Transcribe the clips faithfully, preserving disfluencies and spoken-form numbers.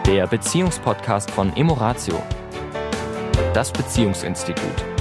der Beziehungspodcast von Emoratio, das Beziehungsinstitut.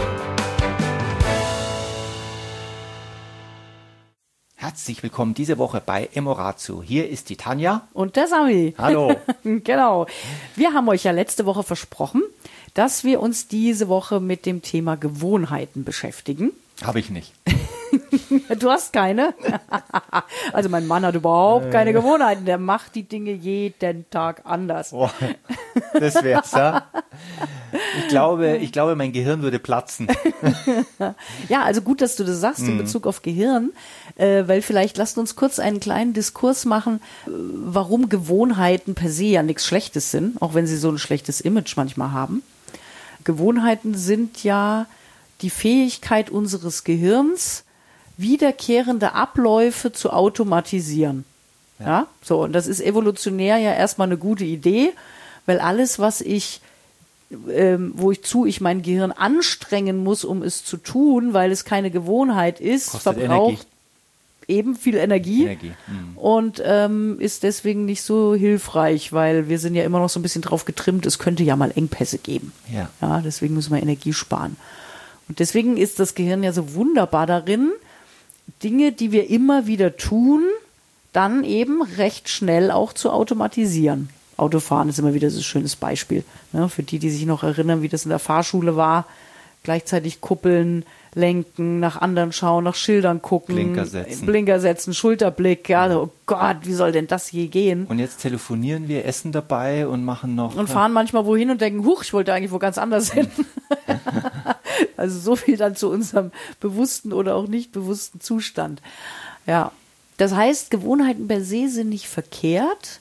Herzlich willkommen diese Woche bei Emoratio. Hier ist die Tanja. Und der Sami. Hallo. Genau. Wir haben euch ja letzte Woche versprochen, dass wir uns diese Woche mit dem Thema Gewohnheiten beschäftigen. Habe ich nicht. Du hast keine? Also mein Mann hat überhaupt keine Gewohnheiten. Der macht die Dinge jeden Tag anders. Boah, das wär's, ja. Ich glaube, ich glaube, mein Gehirn würde platzen. Ja, also gut, dass du das sagst in Bezug auf Gehirn, äh, weil vielleicht lasst uns kurz einen kleinen Diskurs machen, äh, warum Gewohnheiten per se ja nichts Schlechtes sind, auch wenn sie so ein schlechtes Image manchmal haben. Gewohnheiten sind ja die Fähigkeit unseres Gehirns, wiederkehrende Abläufe zu automatisieren. Ja. Ja, so, und das ist evolutionär ja erstmal eine gute Idee, weil alles, was ich, ähm, wo ich zu, ich mein Gehirn anstrengen muss, um es zu tun, weil es keine Gewohnheit ist, Kostet verbraucht Energie. eben viel Energie, Energie. Mhm. und ähm, ist deswegen nicht so hilfreich, weil wir sind ja immer noch so ein bisschen drauf getrimmt, es könnte ja mal Engpässe geben. Ja. Ja, deswegen müssen wir Energie sparen. Und deswegen ist das Gehirn ja so wunderbar darin, Dinge, die wir immer wieder tun, dann eben recht schnell auch zu automatisieren. Autofahren ist immer wieder so ein schönes Beispiel. Ne? Für die, die sich noch erinnern, wie das in der Fahrschule war. Gleichzeitig kuppeln, lenken, nach anderen schauen, nach Schildern gucken. Blinker setzen. Blinker setzen, Schulterblick. Ja, oh Gott, wie soll denn das je gehen? Und jetzt telefonieren wir, essen dabei und machen noch... Und fahren manchmal wohin und denken, huch, ich wollte eigentlich wo ganz anders hin. Also so viel dann zu unserem bewussten oder auch nicht bewussten Zustand. Ja, das heißt, Gewohnheiten per se sind nicht verkehrt,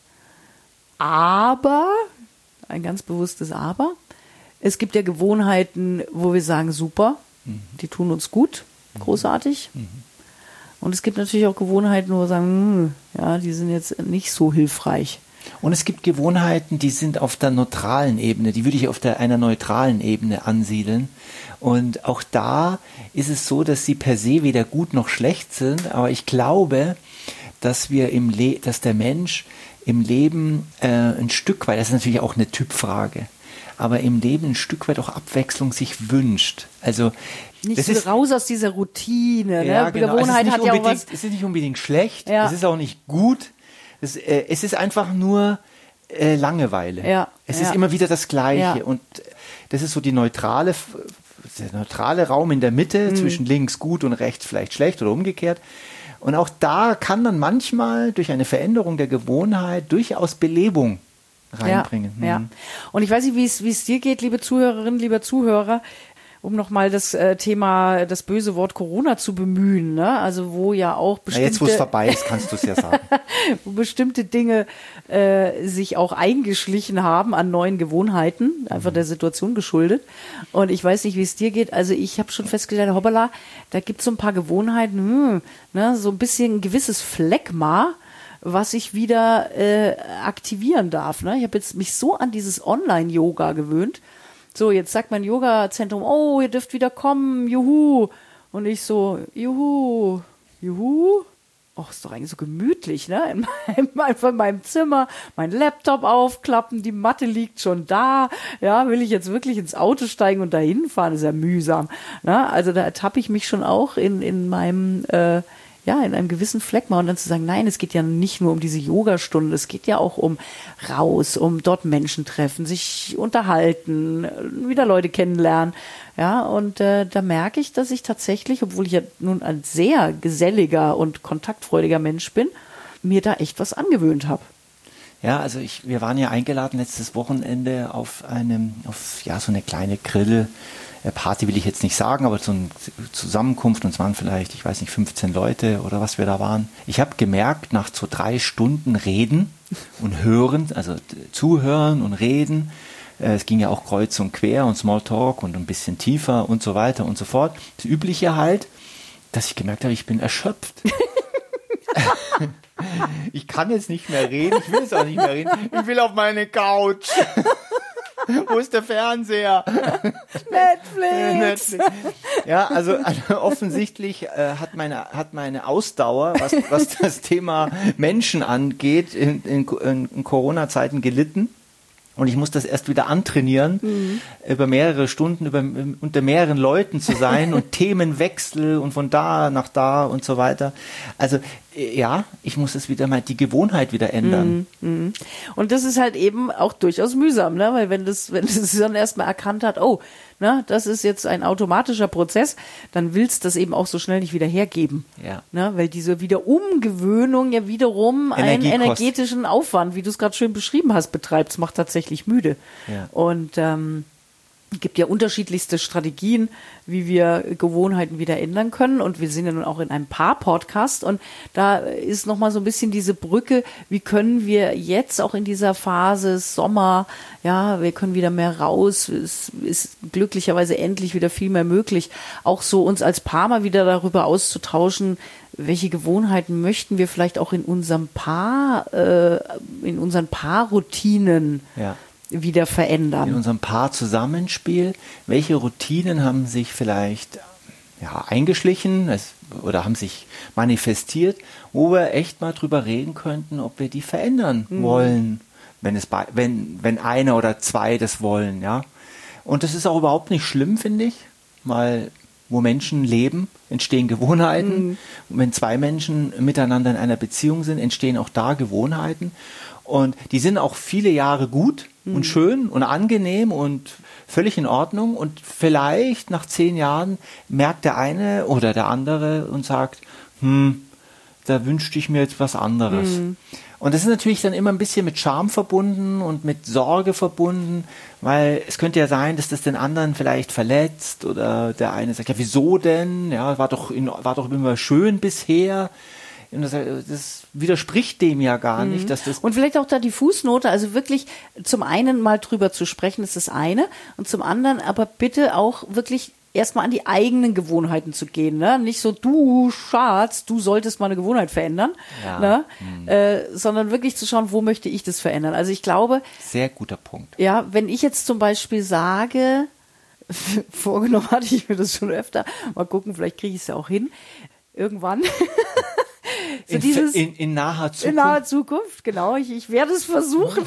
aber, ein ganz bewusstes Aber, es gibt ja Gewohnheiten, wo wir sagen, super, mhm. die tun uns gut, großartig. Mhm. Und es gibt natürlich auch Gewohnheiten, wo wir sagen, mh, ja, die sind jetzt nicht so hilfreich. Und es gibt Gewohnheiten, die sind auf der neutralen Ebene, die würde ich auf der, einer neutralen Ebene ansiedeln. Und auch da ist es so, dass sie per se weder gut noch schlecht sind, aber ich glaube, dass wir im Le- dass der Mensch im Leben äh, ein Stück weit, das ist natürlich auch eine Typfrage, aber im Leben ein Stück weit auch Abwechslung sich wünscht. Also nicht das so ist raus aus dieser Routine. Ja, Ne? genau. Gewohnheit es ist hat ja auch was. Es ist nicht unbedingt schlecht, Ja. es ist auch nicht gut. Es, äh, es ist einfach nur äh, Langeweile. Ja, es ja. ist immer wieder das Gleiche. Ja. Und das ist so die neutrale, der neutrale Raum in der Mitte, mhm. zwischen links gut und rechts vielleicht schlecht oder umgekehrt. Und auch da kann dann manchmal durch eine Veränderung der Gewohnheit durchaus Belebung reinbringen. Ja, mhm. ja. Und ich weiß nicht, wie es, wie es dir geht, liebe Zuhörerinnen, lieber Zuhörer, um nochmal das äh, Thema, das böse Wort Corona zu bemühen, ne? Also wo ja auch bestimmte... Na jetzt, wo es vorbei ist, kannst du es ja sagen. wo bestimmte Dinge äh, sich auch eingeschlichen haben an neuen Gewohnheiten, einfach der Situation geschuldet. Und ich weiß nicht, wie es dir geht. Also ich habe schon festgestellt, hoppala, da gibt es so ein paar Gewohnheiten, hm, ne? So ein bisschen ein gewisses Phlegma, was ich wieder äh, aktivieren darf. Ne? Ich habe jetzt mich so an dieses Online-Yoga gewöhnt. So, jetzt sagt mein Yoga-Zentrum, oh, ihr dürft wieder kommen, juhu. Und ich so, juhu, juhu. Och, ist doch eigentlich so gemütlich, ne? In meinem, einfach in meinem Zimmer, mein Laptop aufklappen, die Matte liegt schon da. Ja, will ich jetzt wirklich ins Auto steigen und dahin fahren? Ist ja mühsam. Ne? Also da ertappe ich mich schon auch in, in meinem, äh, ja, in einem gewissen Phlegma, und dann zu sagen, nein, es geht ja nicht nur um diese Yogastunde, es geht ja auch um raus, um dort Menschen treffen, sich unterhalten, wieder Leute kennenlernen. Ja, und äh, da merke ich, dass ich tatsächlich, obwohl ich ja nun ein sehr geselliger und kontaktfreudiger Mensch bin, mir da echt was angewöhnt habe. Ja, also ich, wir waren ja eingeladen letztes Wochenende auf einem, auf ja so eine kleine Grill. Party will ich jetzt nicht sagen, aber so eine Zusammenkunft, und es waren vielleicht, ich weiß nicht, fünfzehn Leute oder was wir da waren. Ich habe gemerkt, nach so drei Stunden Reden und Hören, also Zuhören und Reden, äh, es ging ja auch kreuz und quer und Smalltalk und ein bisschen tiefer und so weiter und so fort. Das Übliche halt, dass ich gemerkt habe, ich bin erschöpft. Ich kann jetzt nicht mehr reden, ich will jetzt auch nicht mehr reden, ich will auf meine Couch. Wo ist der Fernseher? Netflix! Netflix. Ja, also, also offensichtlich äh, hat meine hat meine Ausdauer, was, was das Thema Menschen angeht, in, in, in Corona-Zeiten gelitten. Und ich muss das erst wieder antrainieren, mhm. über mehrere Stunden, über, unter mehreren Leuten zu sein und Themenwechsel und von da nach da und so weiter. Also ja, ich muss es wieder mal, die Gewohnheit wieder ändern. Mhm. Und das ist halt eben auch durchaus mühsam, ne? Weil wenn das, wenn das dann erstmal erkannt hat, oh, ne, das ist jetzt ein automatischer Prozess, dann willst du das eben auch so schnell nicht wieder hergeben. Ja. Ne? Weil diese Wiederumgewöhnung ja wiederum Energie einen kostet. energetischen Aufwand, wie du es gerade schön beschrieben hast, betreibt. Es macht tatsächlich müde. Ja. Und ähm, es gibt ja unterschiedlichste Strategien, wie wir Gewohnheiten wieder ändern können. Und wir sind ja nun auch in einem Paar-Podcast. Und da ist nochmal so ein bisschen diese Brücke, wie können wir jetzt auch in dieser Phase Sommer, ja, wir können wieder mehr raus. Es ist glücklicherweise endlich wieder viel mehr möglich. Auch so uns als Paar mal wieder darüber auszutauschen, welche Gewohnheiten möchten wir vielleicht auch in unserem Paar, äh, in unseren Paarroutinen Ja. wieder verändern. In unserem Paarzusammenspiel, welche Routinen haben sich vielleicht ja, eingeschlichen es, oder haben sich manifestiert, wo wir echt mal drüber reden könnten, ob wir die verändern mhm. wollen, wenn es bei, wenn, wenn einer oder zwei das wollen, ja. Und das ist auch überhaupt nicht schlimm, finde ich, weil wo Menschen leben, entstehen Gewohnheiten. Mhm. Wenn zwei Menschen miteinander in einer Beziehung sind, entstehen auch da Gewohnheiten. Und die sind auch viele Jahre gut mhm. und schön und angenehm und völlig in Ordnung. Und vielleicht nach zehn Jahren merkt der eine oder der andere und sagt, hm, da wünschte ich mir jetzt was anderes. Mhm. Und das ist natürlich dann immer ein bisschen mit Scham verbunden und mit Sorge verbunden, weil es könnte ja sein, dass das den anderen vielleicht verletzt oder der eine sagt, ja wieso denn? Ja, war doch, in, war doch immer schön bisher. Und das, das widerspricht dem ja gar nicht. Dass das und vielleicht auch da die Fußnote, also wirklich zum einen mal drüber zu sprechen, ist das eine. Und zum anderen aber bitte auch wirklich erstmal an die eigenen Gewohnheiten zu gehen. Ne? Nicht so, du Schatz, du solltest mal eine Gewohnheit verändern, ja. ne? mhm. äh, sondern wirklich zu schauen, wo möchte ich das verändern. Also ich glaube, sehr guter Punkt. Ja, wenn ich jetzt zum Beispiel sage, vorgenommen hatte ich mir das schon öfter, mal gucken, vielleicht kriege ich es ja auch hin, irgendwann. So in, dieses, in, in naher Zukunft? In naher Zukunft, genau. Ich, ich werde es versuchen.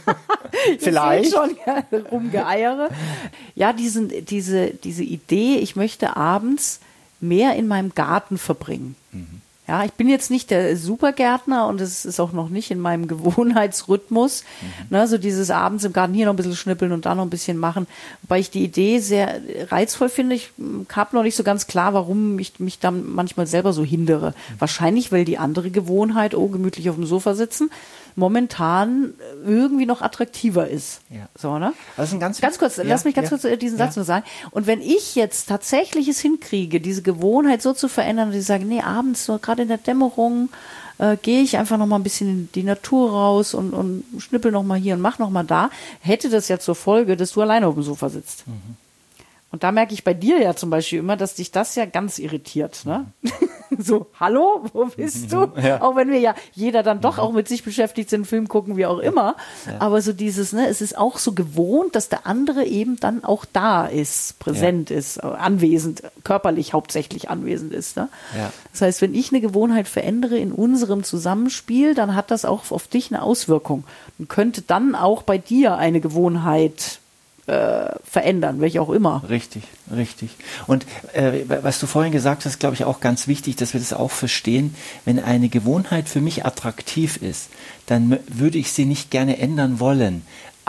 Vielleicht. Ich schon rumgeeiere. Ja, diesen, diese, diese Idee, ich möchte abends mehr in meinem Garten verbringen. Mhm. Ja, ich bin jetzt nicht der Supergärtner und es ist auch noch nicht in meinem Gewohnheitsrhythmus. Mhm. Ne, so dieses abends im Garten hier noch ein bisschen schnippeln und da noch ein bisschen machen. Wobei ich die Idee sehr reizvoll finde. Ich habe noch nicht so ganz klar, warum ich mich dann manchmal selber so hindere. Mhm. Wahrscheinlich, weil die andere Gewohnheit, oh, gemütlich auf dem Sofa sitzen, momentan irgendwie noch attraktiver ist. Ja. So, ne? Das ist ein ganz, ganz kurz, ja, lass mich ganz ja, kurz diesen Satz ja. nur sagen. Und wenn ich jetzt tatsächlich es hinkriege, diese Gewohnheit so zu verändern, dass ich sage, nee, abends, so gerade in der Dämmerung, äh, gehe ich einfach noch mal ein bisschen in die Natur raus und, und schnippel noch mal hier und mach noch mal da, hätte das ja zur Folge, dass du alleine auf dem Sofa sitzt. Mhm. Und da merke ich bei dir ja zum Beispiel immer, dass dich das ja ganz irritiert, ne? So, hallo, wo bist du? Ja. Auch wenn wir ja jeder dann doch auch mit sich beschäftigt sind, Film gucken, wie auch immer. Ja. Aber so dieses, ne, es ist auch so gewohnt, dass der andere eben dann auch da ist, präsent ja. ist, anwesend, körperlich hauptsächlich anwesend ist, ne? Ja. Das heißt, wenn ich eine Gewohnheit verändere in unserem Zusammenspiel, dann hat das auch auf dich eine Auswirkung und könnte dann auch bei dir eine Gewohnheit Äh, verändern, welche auch immer. Richtig, richtig. Und äh, was du vorhin gesagt hast, glaube ich auch ganz wichtig, dass wir das auch verstehen. Wenn eine Gewohnheit für mich attraktiv ist, dann würde ich sie nicht gerne ändern wollen,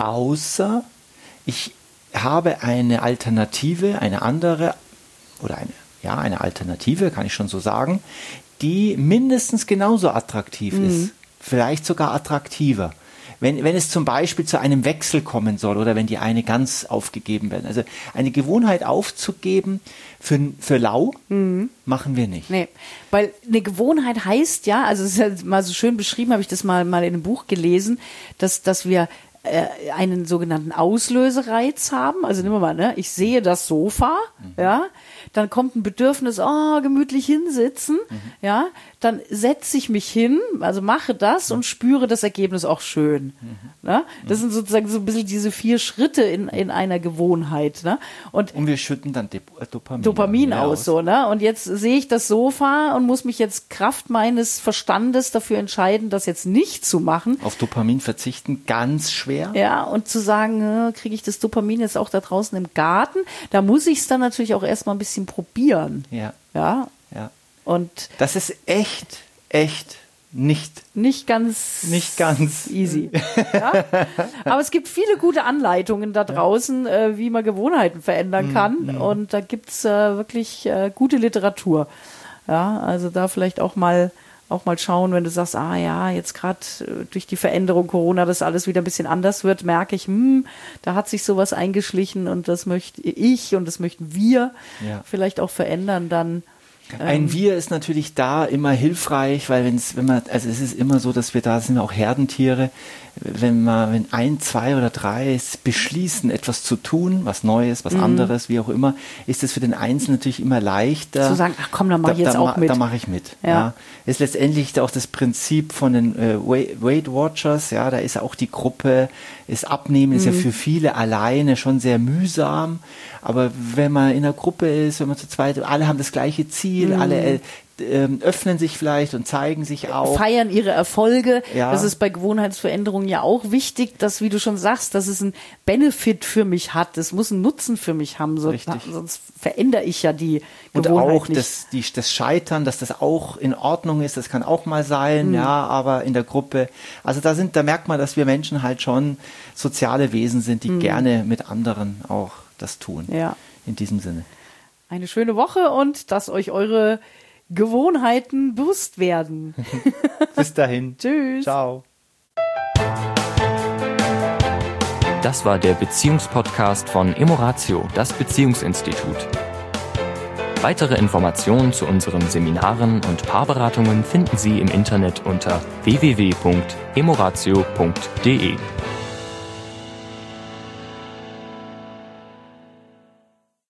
außer ich habe eine Alternative, eine andere oder eine, ja, eine Alternative, kann ich schon so sagen, die mindestens genauso attraktiv mhm. ist, vielleicht sogar attraktiver. Wenn, wenn es zum Beispiel zu einem Wechsel kommen soll oder wenn die eine ganz aufgegeben werden. Also eine Gewohnheit aufzugeben für, für lau mhm. machen wir nicht. Nee, weil eine Gewohnheit heißt ja, also es ist ja mal so schön beschrieben, habe ich das mal, mal in einem Buch gelesen, dass, dass wir äh, einen sogenannten Auslösereiz haben. Also nehmen wir mal, ne, ich sehe das Sofa, mhm. ja, dann kommt ein Bedürfnis, oh, gemütlich hinsitzen, mhm. ja, dann setze ich mich hin, also mache das und spüre das Ergebnis auch schön. Mhm. Ne? Das sind sozusagen so ein bisschen diese vier Schritte in, in einer Gewohnheit. Ne? Und, und wir schütten dann Dopamin, Dopamin aus, aus. So, ne? Und jetzt sehe ich das Sofa und muss mich jetzt Kraft meines Verstandes dafür entscheiden, das jetzt nicht zu machen. Auf Dopamin verzichten, ganz schwer. Ja, und zu sagen, äh, kriege ich das Dopamin jetzt auch da draußen im Garten? Da muss ich es dann natürlich auch erstmal ein bisschen probieren. Ja. Ja. Ja. Und das ist echt, echt nicht. Nicht ganz. Nicht ganz. Easy. Ja? Aber es gibt viele gute Anleitungen da draußen, ja. äh, wie man Gewohnheiten verändern mhm. kann. Mhm. Und da gibt's äh, wirklich äh, gute Literatur. Ja, also da vielleicht auch mal auch mal schauen, wenn du sagst, ah ja, jetzt gerade durch die Veränderung Corona, dass alles wieder ein bisschen anders wird, merke ich, hm, da hat sich sowas eingeschlichen und das möchte ich und das möchten wir ja. vielleicht auch verändern, dann ein Wir ist natürlich da immer hilfreich, weil wenn's, wenn man, also es ist immer so, dass wir da sind, wir auch Herdentiere, wenn man, wenn ein, zwei oder drei beschließen, etwas zu tun, was Neues, was mhm. anderes, wie auch immer, ist es für den Einzelnen natürlich immer leichter. Zu sagen, ach komm, dann mach ich da, jetzt da, auch mit. Da mache ich mit. Ja. Ja. Ist letztendlich auch das Prinzip von den äh, Weight Watchers, ja, da ist auch die Gruppe, ist Abnehmen, ist mhm. ja für viele alleine schon sehr mühsam, aber wenn man in einer Gruppe ist, wenn man zu zweit, alle haben das gleiche Ziel, mhm. alle äh, öffnen sich vielleicht und zeigen sich auch. Feiern ihre Erfolge. Ja. Das ist bei Gewohnheitsveränderungen ja auch wichtig, dass, wie du schon sagst, dass es einen Benefit für mich hat. Das muss einen Nutzen für mich haben. So, sonst verändere ich ja die und Gewohnheit auch nicht. Das, die, das Scheitern, dass das auch in Ordnung ist, das kann auch mal sein, mhm. ja, aber in der Gruppe. Also da sind, da merkt man, dass wir Menschen halt schon soziale Wesen sind, die mhm. gerne mit anderen auch das tun. Ja. In diesem Sinne. Eine schöne Woche und dass euch eure Gewohnheiten bewusst werden. Bis dahin. Tschüss. Ciao. Das war der Beziehungspodcast von Emoratio, das Beziehungsinstitut. Weitere Informationen zu unseren Seminaren und Paarberatungen finden Sie im Internet unter w w w punkt emoratio punkt d e.